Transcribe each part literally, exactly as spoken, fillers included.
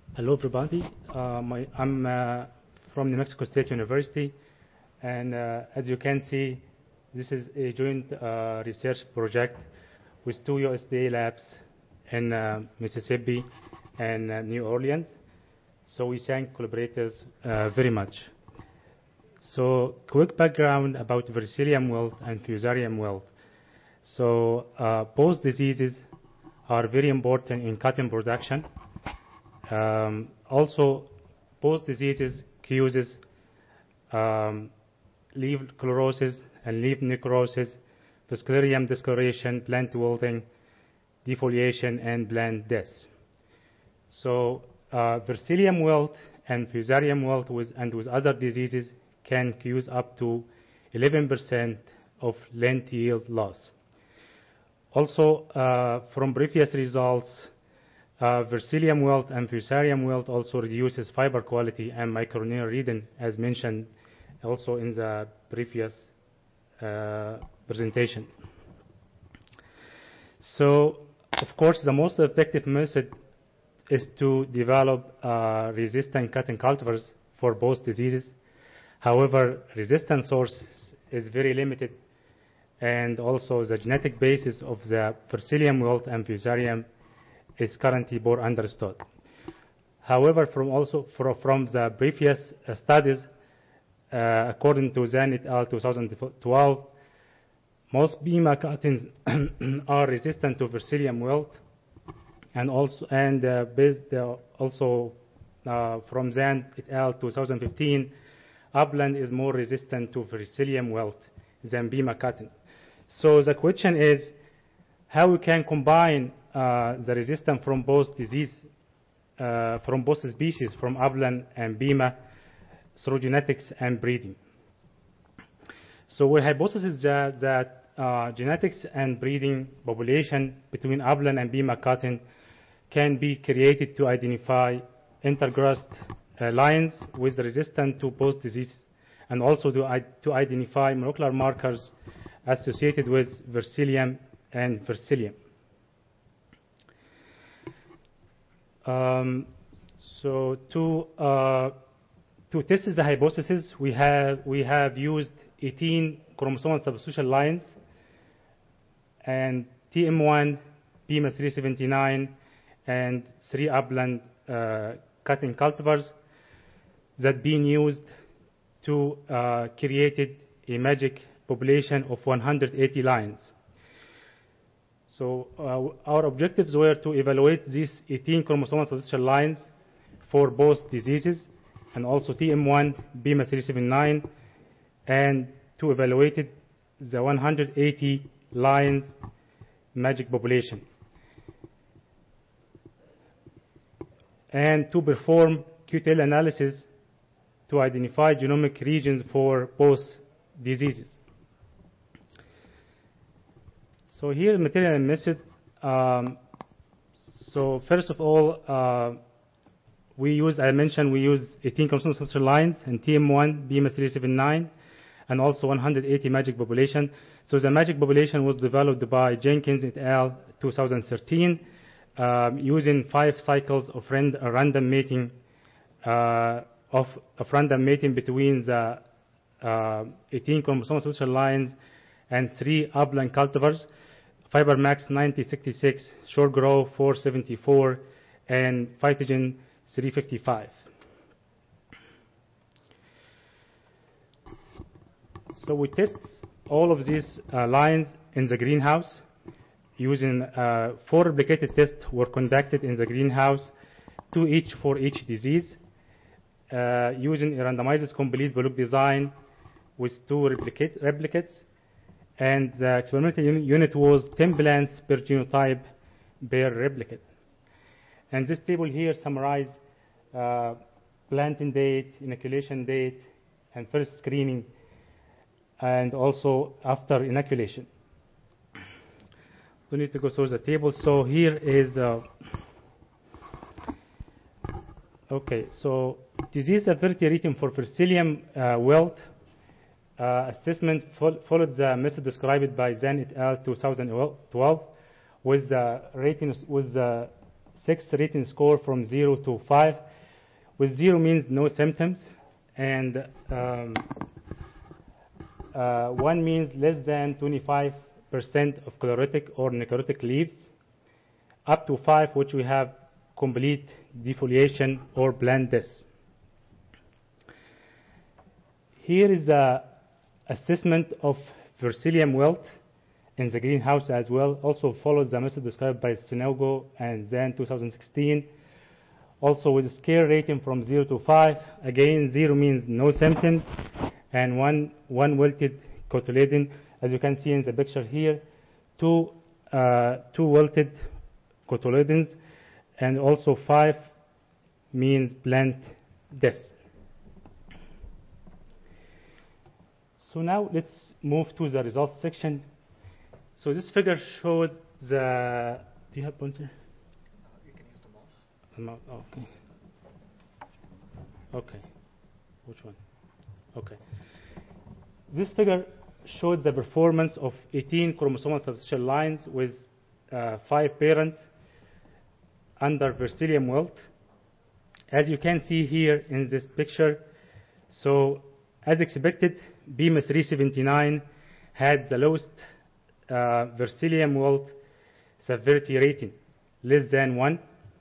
Hello, everybody. Uh, my, I'm uh, from New Mexico State University, and uh, as you can see, this is a joint uh, research project with two U S D A labs in uh, Mississippi and uh, New Orleans. So we thank collaborators uh, very much. So quick background about Versillium wilt and Fusarium wilt. So uh, both diseases are very important in cotton production. Um, also, both diseases causes um, leaf chlorosis and leaf necrosis, Fusarium discoloration, plant wilting, defoliation, and plant death. So uh, Versillium wilt and Fusarium wilt with, and with other diseases can cause up to eleven percent of lent yield loss. Also, uh, from previous results, uh, Versillium wilt and Fusarium wilt also reduces fiber quality and microneedling, as mentioned also in the previous uh, presentation. So, of course, the most effective method is to develop uh, resistant cotton cultivars for both diseases. However, resistant source is very limited, and also the genetic basis of the Versillium wilt and Fusarium is currently poor understood. However, from also for, from the previous uh, studies, uh, according to Zhang et al. twenty twelve, most Bima cottons are resistant to Versillium wilt, and also and uh, based uh, also uh, from Zhang et al. twenty fifteen, upland is more resistant to Versillium wilt than Bima cotton. So the question is how we can combine uh, the resistance from both disease, uh, from both species, from upland and Bima, through genetics and breeding. So we hypothesize that, that uh, genetics and breeding population between upland and Bima cotton can be created to identify intergrowth uh, lines with resistance to both diseases, and also to, to identify molecular markers associated with Versillium and Versillium. Um, so to uh, to test the hypothesis, we have we have used eighteen chromosomal substitution lines and T M one, Bima three seventy-nine, and three upland uh, cotton cultivars that being used to uh, create a magic population of one hundred eighty lines. So uh, our objectives were to evaluate these eighteen chromosomal substitution lines for both diseases, and also T M one, Bima three seventy-nine, and to evaluate it, the one hundred eighty lines magic population, and to perform Q T L analysis to identify genomic regions for both diseases. So here, material and method. Um, so first of all, uh, we use, I mentioned, we use eighteen chromosomal substitution lines and T M one, Bima three seventy-nine, and also one hundred eighty magic population. So the magic population was developed by Jenkins et al. twenty thirteen, um, using five cycles of rand random mating, uh, of, of random mating between the uh, eighteen chromosomal substitution lines and three upland cultivars, FiberMax ninety sixty-six, SureGrow four seventy-four, and Phytogen three fifty-five. So we test all of these uh, lines in the greenhouse using uh, four replicated tests were conducted in the greenhouse, two each for each disease, uh, using a randomized complete block design with two replicate, replicates. And the experimental unit was ten plants per genotype per replicate. And this table here summarizes uh, planting date, inoculation date, and first screening, and also after inoculation. We need to go through the table. So here is, uh, okay, so disease severity rating for Versillium uh, wilt Uh, assessment fo followed the method described by Zhang et al. twenty twelve, with the rating with the six rating score from zero to five, with zero means no symptoms, and um, uh, one means less than twenty-five percent of chlorotic or necrotic leaves, up to five, which we have complete defoliation or plant death. Here is the assessment of Vercillium wilt in the greenhouse as well. Also follows the method described by Sinogo and Zan two thousand sixteen. Also with a scale rating from zero to five. Again, zero means no symptoms, and one, one wilted cotyledon, as you can see in the picture here, two, uh, two wilted cotyledons, and also five means plant death. So now let's move to the results section. So this figure showed the, do you have pointer? Uh, you can use the mouse. The mouse, okay. Okay, which one? Okay. This figure showed the performance of eighteen chromosomal substantial lines with uh, five parents under Vercillium wilt. As you can see here in this picture, so as expected, B M three seventy-nine had the lowest uh, Vercillium wilt severity rating, less than one,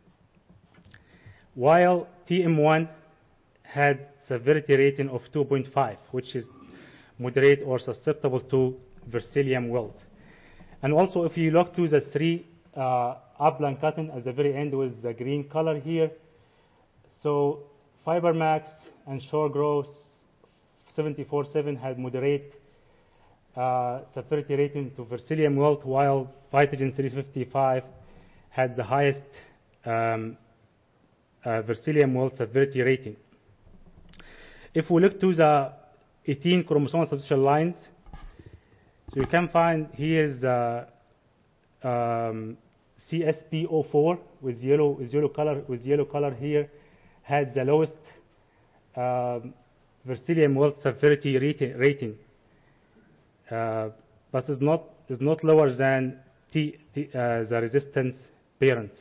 while T M one had severity rating of two point five, which is moderate or susceptible to Vercillium wilt. And also, if you look to the three uh, upland cotton at the very end with the green color here, so FiberMax and Shore Growth seventy-four seven had moderate uh, severity rating to Vercillium wilt, while Vitagen three fifty-five had the highest um, uh, Vercillium wilt severity rating. If we look to the eighteen chromosomal substantial lines, so you can find here is the um, C S P zero four with yellow with yellow color with yellow color here had the lowest um, Vercillium wilt severity rating, rating. Uh, but is not is not lower than T, T, uh, the resistance parent.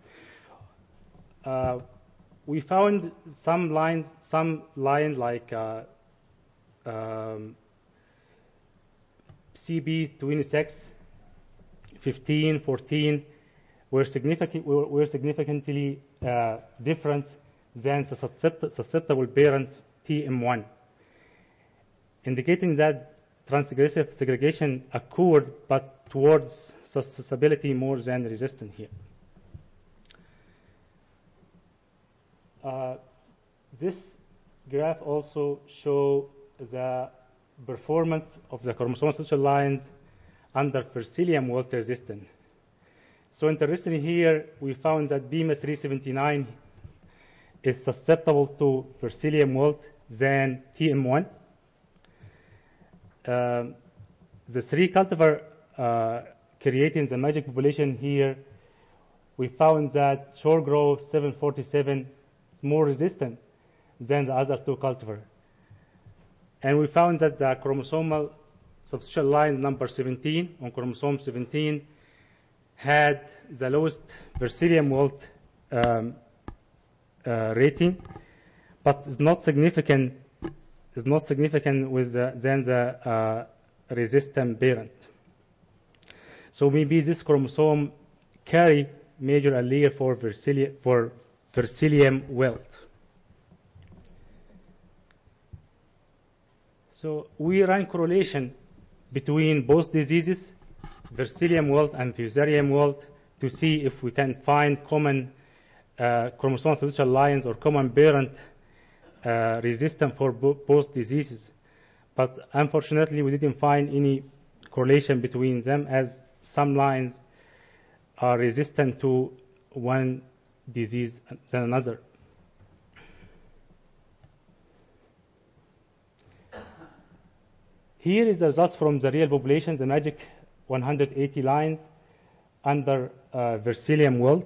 Uh, we found some lines, some line like uh, um, C B twenty-six, fifteen, fourteen were significant were, were significantly uh, different than the suscept susceptible parents T M one, indicating that transgressive segregation occurred, but towards susceptibility more than resistant here. Uh, this graph also shows the performance of the chromosomal substantial lines under Vercillium wilt resistant. So interestingly here, we found that B M three seventy-nine is susceptible to Vercillium wilt than T M one. Um, the three cultivar uh, creating the magic population here, we found that Shore Growth seven forty-seven is more resistant than the other two cultivar. And we found that the chromosomal substantial line number seventeen on chromosome seventeen had the lowest Vercillium wilt um, uh, rating, but is not significant is not significant with the, than the uh, resistant parent. So maybe this chromosome carry major allele for Vercillium, for Vercillium wilt. So we ran correlation between both diseases, Vercillium wilt and Fusarium wilt, to see if we can find common uh, chromosomal substantial lines or common parent uh, resistant for bo both diseases. But unfortunately, we didn't find any correlation between them, as some lines are resistant to one disease than another. Here is the results from the real population, the magic one hundred eighty lines under uh, Vercillium wilt.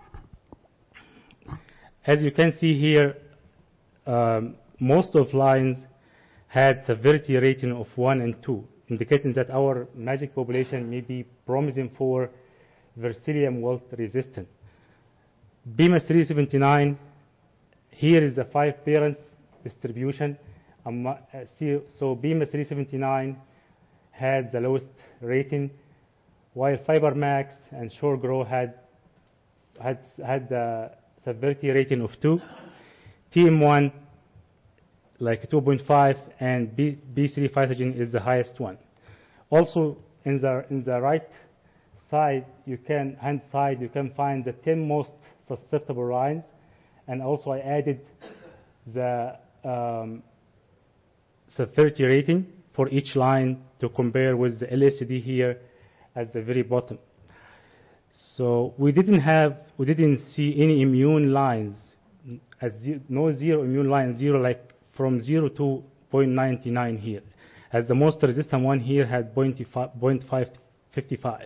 As you can see here, um, most of lines had severity rating of one and two, indicating that our magic population may be promising for Vercillium wilt resistant. BIMA three seventy-nine, here is the five parents distribution. Um, uh, see, so BIMA three seventy-nine had the lowest rating, while FiberMax and SureGrow had had had the severity rating of two. T M one like two point five, and B, B3 Phytogen is the highest one. Also, in the in the right side, you can hand side you can find the ten most susceptible lines, and also I added the um, severity rating for each line to compare with the L S D here at the very bottom. So we didn't have we didn't see any immune lines, at ze no zero immune line, zero like from zero to zero point nine nine here, as the most resistant one here had zero point five five.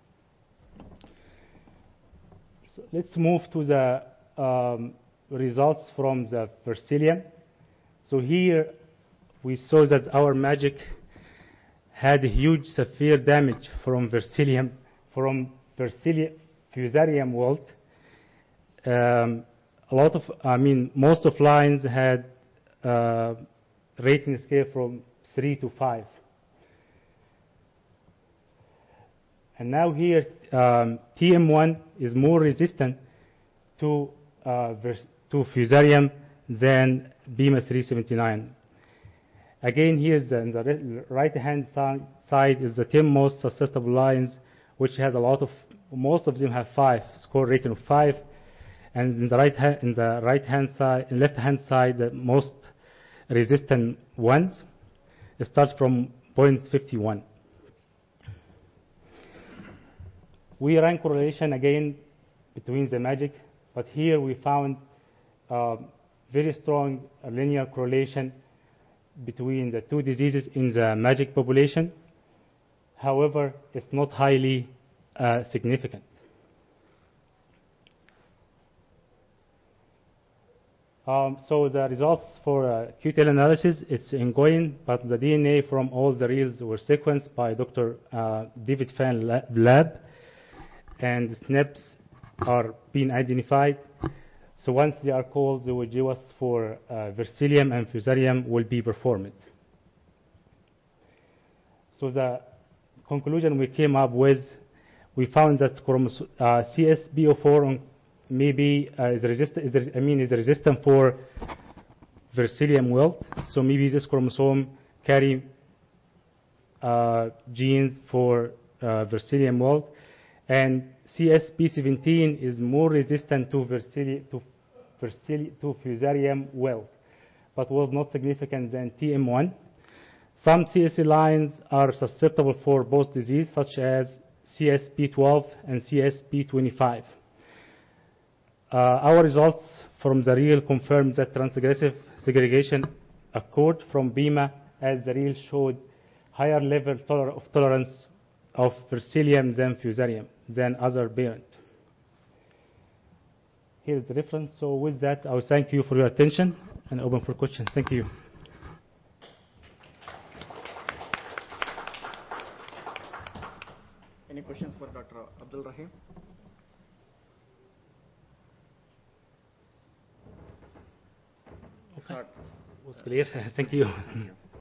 So let's move to the um, results from the Versilium. So here we saw that our magic had a huge severe damage from Versilium, from Versilium, Fusarium wilt. Um, a lot of, I mean, most of lines had uh, rating scale from three to five. And now here, um, T M one is more resistant to uh, to Fusarium than BIMA three seventy-nine. Again, here's the, the right-hand side is the ten most susceptible lines, which has a lot of, most of them have five, score rating of five, and in the right hand, in the right-hand side, in left-hand side, the most resistant ones, it starts from zero point five one. We ran correlation again between the magic, but here we found uh, very strong linear correlation between the two diseases in the magic population. However, it's not highly uh, significant. Um, so the results for uh, Q T L analysis, it's ongoing, but the D N A from all the reels were sequenced by Doctor Uh, David Fan lab, and the S N Ps are being identified. So once they are called, they will give us for uh, Versilium and Fusarium will be performed. So the conclusion we came up with, we found that uh, C S B O four maybe uh, is resistant. Is I mean, is resistant for Versilium wilt. So maybe this chromosome carry uh, genes for uh, Versilium wilt, and C S P seventeen is more resistant to Versilium to Versilium to Fusarium wilt, but was not significant than T M one. Some C S C lines are susceptible for both disease, such as C S P twelve and C S P twenty-five. Uh, our results from the real confirmed that transgressive segregation occurred from BIMA, as the real showed higher level toler of tolerance of Versilium than Fusarium than other parent. Here's the reference. So with that, I will thank you for your attention and open for questions. Thank you. Any questions for Doctor Abdul Rahim? Okay. Was clear. Thank you.